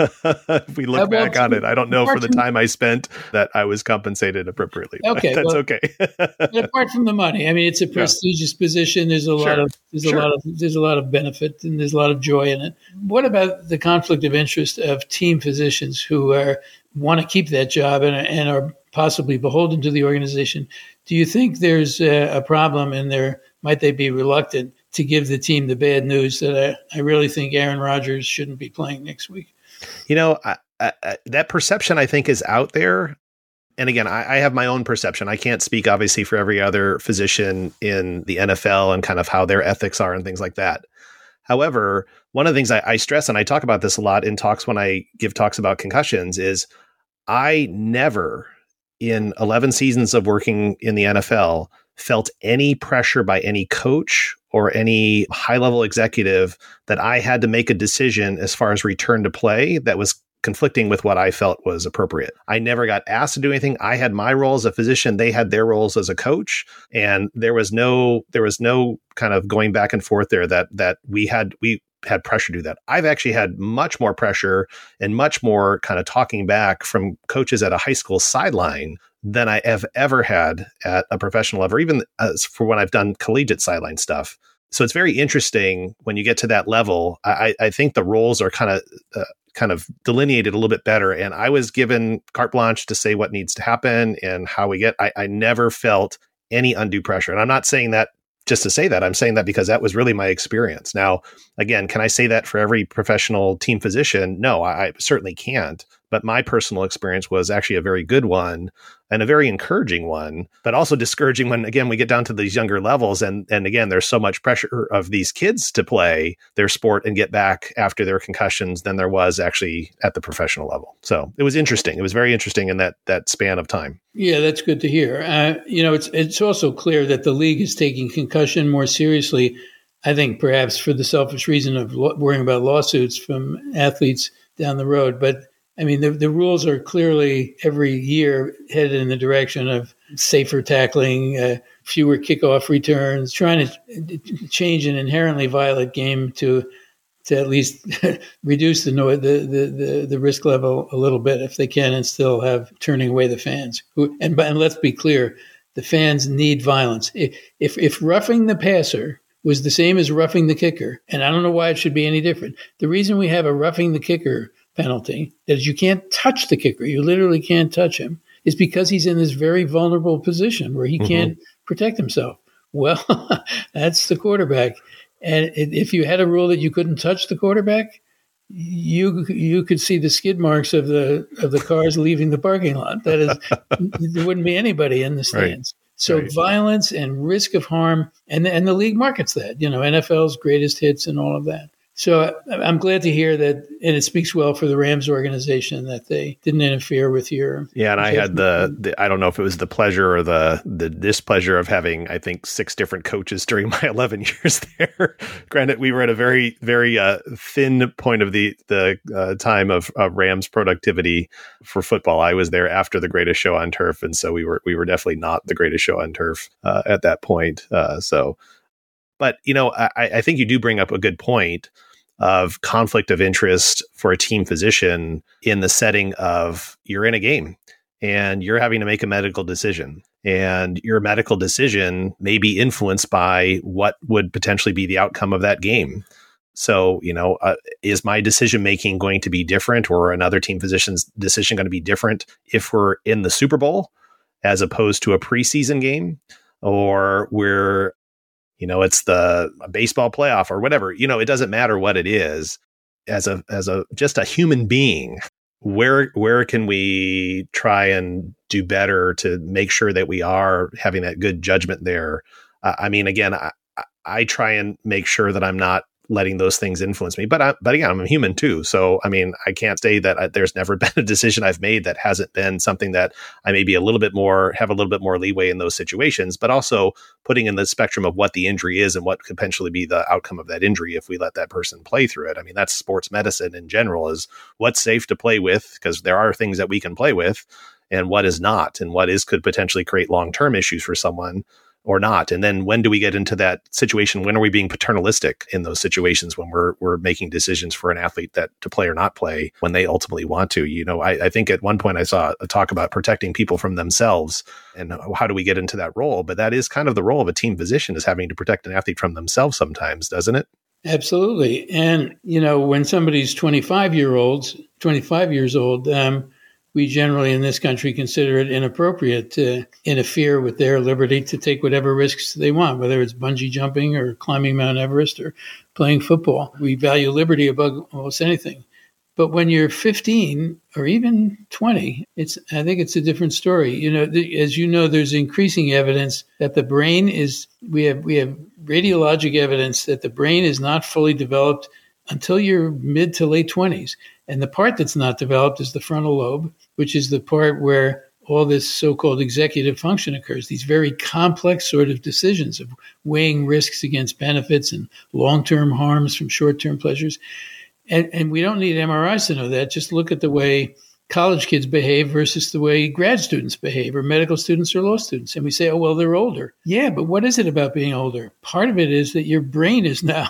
If we look back on it, I don't know for the time I spent that I was compensated appropriately. Okay, that's well, okay. But apart from the money, I mean, it's a prestigious yeah. position. There's a sure. lot of there's sure. a lot of there's a lot of benefit and there's a lot of joy in it. What about the conflict of interest of team physicians who are want to keep that job and, and are possibly beholden to the organization? Do you think there's a, a problem in there? Might they be reluctant to give the team the bad news that I, I really think Aaron Rodgers shouldn't be playing next week? You know, I, I, that perception, I think, is out there. And again, I, I have my own perception. I can't speak, obviously, for every other physician in the N F L and kind of how their ethics are and things like that. However, one of the things I, I stress, and I talk about this a lot in talks when I give talks about concussions, is I never, in eleven seasons of working in the N F L, felt any pressure by any coach or any high-level executive that I had to make a decision as far as return to play that was conflicting with what I felt was appropriate. I never got asked to do anything. I had my role as a physician. They had their roles as a coach. And there was no, there was no kind of going back and forth there that, that we had, we had pressure to do that. I've actually had much more pressure and much more kind of talking back from coaches at a high school sideline than I have ever had at a professional level, or even as for when I've done collegiate sideline stuff. So it's very interesting when you get to that level. I, I think the roles are kind of uh, kind of delineated a little bit better. And I was given carte blanche to say what needs to happen and how we get. I, I never felt any undue pressure. And I'm not saying that just to say that. I'm saying that because that was really my experience. Now, again, can I say that for every professional team physician? No, I, I certainly can't. But my personal experience was actually a very good one and a very encouraging one, but also discouraging when, again, we get down to these younger levels. And, and again, there's so much pressure of these kids to play their sport and get back after their concussions than there was actually at the professional level. So it was interesting. It was very interesting in that that span of time. Yeah, that's good to hear. Uh, you know, it's it's also clear that the league is taking concussion more seriously, I think perhaps for the selfish reason of lo- worrying about lawsuits from athletes down the road. But I mean, the, the rules are clearly every year headed in the direction of safer tackling, uh, fewer kickoff returns, trying to change an inherently violent game to to at least reduce the, no- the, the the the risk level a little bit if they can, and still have turning away the fans. Who and, and let's be clear, the fans need violence. If if, if roughing the passer was the same as roughing the kicker, and I don't know why it should be any different. The reason we have a roughing the kicker penalty, that is you can't touch the kicker, you literally can't touch him, is because he's in this very vulnerable position where he mm-hmm. can't protect himself. Well, that's the quarterback. And if you had a rule that you couldn't touch the quarterback, you you could see the skid marks of the of the cars leaving the parking lot. That is, there wouldn't be anybody in the stands. Right. So right. Violence and risk of harm, and and the league markets that, you know, N F L's greatest hits and all of that. So I'm glad to hear that, and it speaks well for the Rams organization that they didn't interfere with your. Yeah, and I had the, the I don't know if it was the pleasure or the the displeasure of having, I think, six different coaches during my eleven years there. Granted, we were at a very very uh, thin point of the the uh, time of uh, Rams productivity for football. I was there after the Greatest Show on Turf, and so we were we were definitely not the Greatest Show on Turf uh, at that point. Uh, so. But, you know, I, I think you do bring up a good point of conflict of interest for a team physician in the setting of you're in a game and you're having to make a medical decision. And your medical decision may be influenced by what would potentially be the outcome of that game. So, you know, uh, is my decision making going to be different, or another team physician's decision going to be different if we're in the Super Bowl as opposed to a preseason game, or we're You know, it's the baseball playoff or whatever. You know, it doesn't matter what it is. As a as a just a human being, where where can we try and do better to make sure that we are having that good judgment there? Uh, I mean, again, I, I try and make sure that I'm not letting those things influence me. But I, but again, I'm a human too. So, I mean, I can't say that I, there's never been a decision I've made that hasn't been something that I may be a little bit more, have a little bit more leeway in those situations, but also putting in the spectrum of what the injury is and what could potentially be the outcome of that injury if we let that person play through it. I mean, that's sports medicine in general, is what's safe to play with, because there are things that we can play with, and what is not, and what is could potentially create long-term issues for someone. or not? And then when do we get into that situation? When are we being paternalistic in those situations when we're we're making decisions for an athlete that to play or not play when they ultimately want to? You know, I, I think at one point I saw a talk about protecting people from themselves and how do we get into that role? But that is kind of the role of a team physician, is having to protect an athlete from themselves sometimes, doesn't it? Absolutely. And, you know, when somebody's twenty-five year olds, twenty-five years old, um, we generally in this country consider it inappropriate to interfere with their liberty to take whatever risks they want, whether it's bungee jumping or climbing Mount Everest or playing football. We value liberty above almost anything. But when you're fifteen or even twenty, it's I think it's a different story. You know, the, as you know, there's increasing evidence that the brain is, we have we have radiologic evidence that the brain is not fully developed until you're mid to late twenties. And the part that's not developed is the frontal lobe, which is the part where all this so-called executive function occurs, these very complex sort of decisions of weighing risks against benefits and long-term harms from short-term pleasures. And, and we don't need M R Is to know that. Just look at the way college kids behave versus the way grad students behave, or medical students or law students. And we say, oh, well, they're older. Yeah, but what is it about being older? Part of it is that your brain is now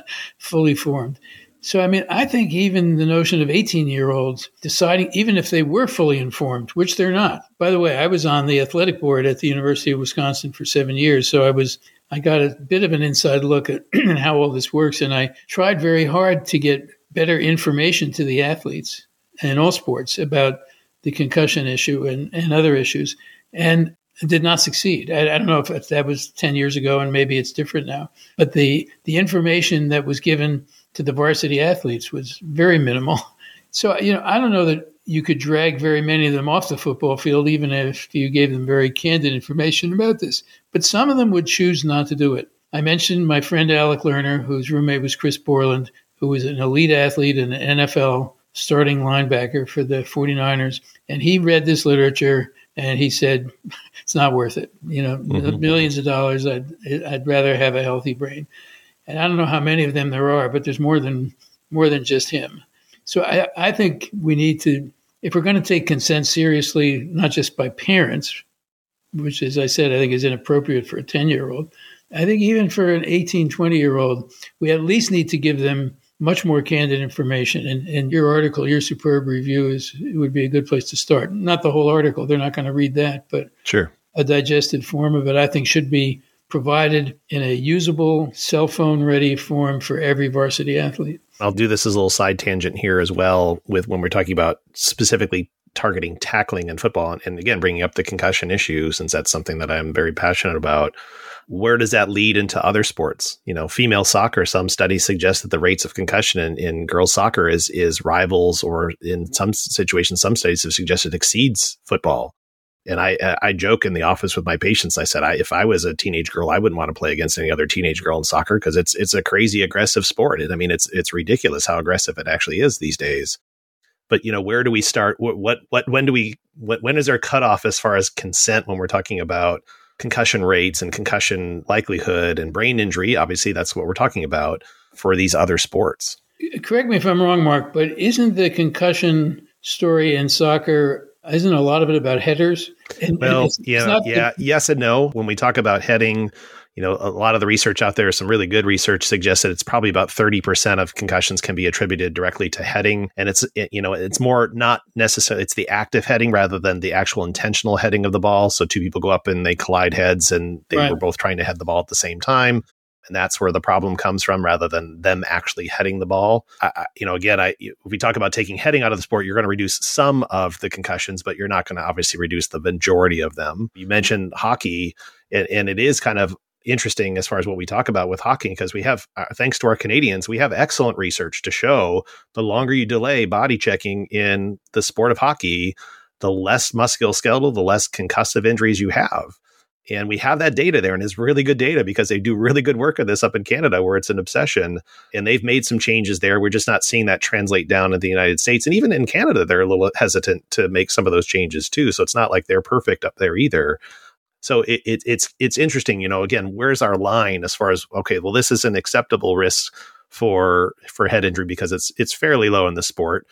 fully formed. So, I mean, I think even the notion of eighteen-year-olds deciding, even if they were fully informed, which they're not. By the way, I was on the athletic board at the University of Wisconsin for seven years, so I was I got a bit of an inside look at how all this works, and I tried very hard to get better information to the athletes in all sports about the concussion issue and, and other issues, and did not succeed. I, I don't know if that was ten years ago, and maybe it's different now, but the the information that was given to the varsity athletes was very minimal. So, you know, I don't know that you could drag very many of them off the football field, even if you gave them very candid information about this. But some of them would choose not to do it. I mentioned my friend Alec Lerner, whose roommate was Chris Borland, who was an elite athlete and an N F L starting linebacker for the forty-niners. And he read this literature and he said, it's not worth it. You know, mm-hmm. millions of dollars, I'd, I'd rather have a healthy brain. And I don't know how many of them there are, but there's more than more than just him. So I, I think we need to, if we're going to take consent seriously, not just by parents, which, as I said, I think is inappropriate for a ten-year-old, I think even for an eighteen, twenty-year-old, we at least need to give them much more candid information. And, and your article, your superb review, is it would be a good place to start. Not the whole article. They're not going to read that, but sure, a digested form of it, I think, should be provided in a usable, cell phone ready form for every varsity athlete. I'll do this as a little side tangent here as well, with when we're talking about specifically targeting tackling in football. And, and again, bringing up the concussion issue, since that's something that I'm very passionate about. Where does that lead into other sports? You know, female soccer, some studies suggest that the rates of concussion in, in girls soccer is, is rivals, or in some situations, some studies have suggested exceeds football. And I I joke in the office with my patients. I said, I, if I was a teenage girl, I wouldn't want to play against any other teenage girl in soccer, because it's it's a crazy aggressive sport. I mean, it's it's ridiculous how aggressive it actually is these days. But, you know, where do we start? What what, what when do we what, when is our cutoff as far as consent when we're talking about concussion rates and concussion likelihood and brain injury? Obviously, that's what we're talking about for these other sports. Correct me if I'm wrong, Mark, but isn't the concussion story in soccer, isn't a lot of it about headers? And, well, and it's, yeah, it's yeah, the- yes and no. When we talk about heading, you know, a lot of the research out there, some really good research suggests that it's probably about thirty percent of concussions can be attributed directly to heading. And it's, it, you know, it's more not necessarily, it's the active heading rather than the actual intentional heading of the ball. So two people go up and they collide heads and they right. were both trying to head the ball at the same time. And that's where the problem comes from, rather than them actually heading the ball. I, I, you know, again, I, if we talk about taking heading out of the sport, you're going to reduce some of the concussions, but you're not going to obviously reduce the majority of them. You mentioned hockey, and, and it is kind of interesting as far as what we talk about with hockey, because we have, uh, thanks to our Canadians, we have excellent research to show the longer you delay body checking in the sport of hockey, the less musculoskeletal, the less concussive injuries you have. And we have that data there, and it's really good data because they do really good work on this up in Canada, where it's an obsession, and they've made some changes there. We're just not seeing that translate down in the United States. And even in Canada, they're a little hesitant to make some of those changes too. So it's not like they're perfect up there either. So it, it, it's it's interesting, you know, again, where's our line as far as, okay, well, this is an acceptable risk for for head injury because it's it's fairly low in the sport.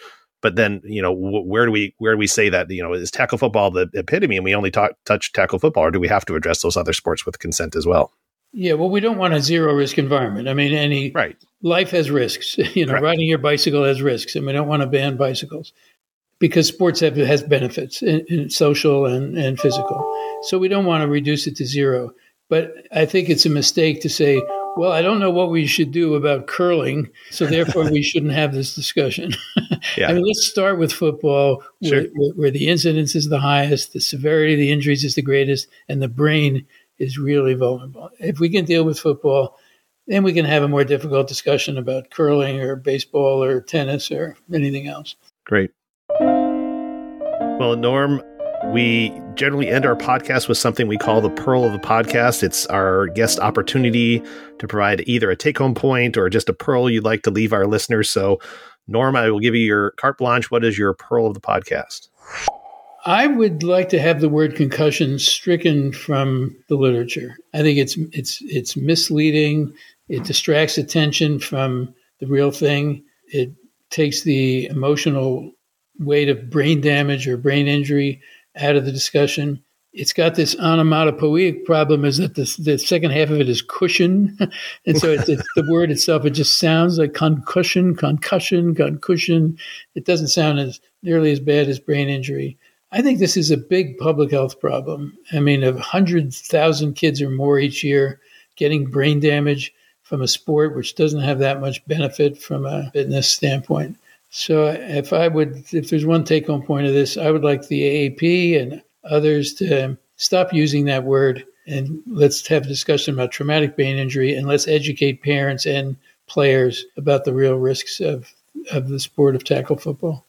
But then, you know, wh- where do we where do we say that, you know, is tackle football the epitome and we only talk, touch tackle football, or do we have to address those other sports with consent as well? Yeah, well, we don't want a zero risk environment. I mean, any right. life has risks. You know, right. Riding your bicycle has risks, and we don't want to ban bicycles because sports have has benefits in, in social and, and physical. So we don't want to reduce it to zero. But I think it's a mistake to say, well, I don't know what we should do about curling, so therefore we shouldn't have this discussion. Yeah. I mean, let's start with football, sure. where, where, where the incidence is the highest, the severity of the injuries is the greatest, and the brain is really vulnerable. If we can deal with football, then we can have a more difficult discussion about curling or baseball or tennis or anything else. Great. Well, Norm, we generally end our podcast with something we call the Pearl of the Podcast. It's our guest opportunity to provide either a take-home point or just a pearl you'd like to leave our listeners. So, Norm, I will give you your carte blanche. What is your Pearl of the Podcast? I would like to have the word concussion stricken from the literature. I think it's it's it's misleading. It distracts attention from the real thing. It takes the emotional weight of brain damage or brain injury out of the discussion. It's got this onomatopoeic problem is that the, the second half of it is cushion. And so it's, it's the word itself, it just sounds like concussion, concussion, concussion. It doesn't sound as nearly as bad as brain injury. I think this is a big public health problem. I mean, a hundred thousand kids or more each year getting brain damage from a sport which doesn't have that much benefit from a fitness standpoint. So if I would, if there's one take-home point of this, I would like the A A P and others to stop using that word and let's have a discussion about traumatic brain injury and let's educate parents and players about the real risks of, of the sport of tackle football.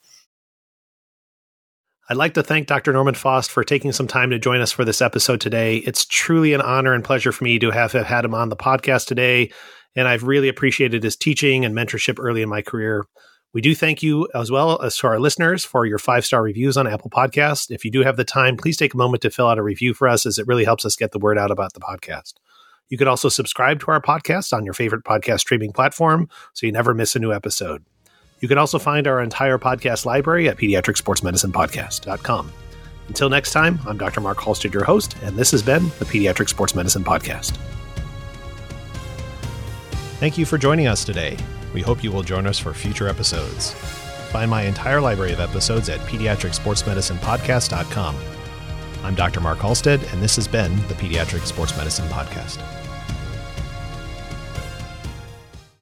I'd like to thank Doctor Norman Foust for taking some time to join us for this episode today. It's truly an honor and pleasure for me to have had him on the podcast today, and I've really appreciated his teaching and mentorship early in my career. We do thank you as well as to our listeners for your five-star reviews on Apple Podcasts. If you do have the time, please take a moment to fill out a review for us, as it really helps us get the word out about the podcast. You could also subscribe to our podcast on your favorite podcast streaming platform so you never miss a new episode. You can also find our entire podcast library at pediatric sports medicine podcast dot com. Until next time, I'm Doctor Mark Halstead, your host, and this has been the Pediatric Sports Medicine Podcast. Thank you for joining us today. We hope you will join us for future episodes. Find my entire library of episodes at pediatric sports medicine podcast dot com. I'm Doctor Mark Halstead, and this has been the Pediatric Sports Medicine Podcast.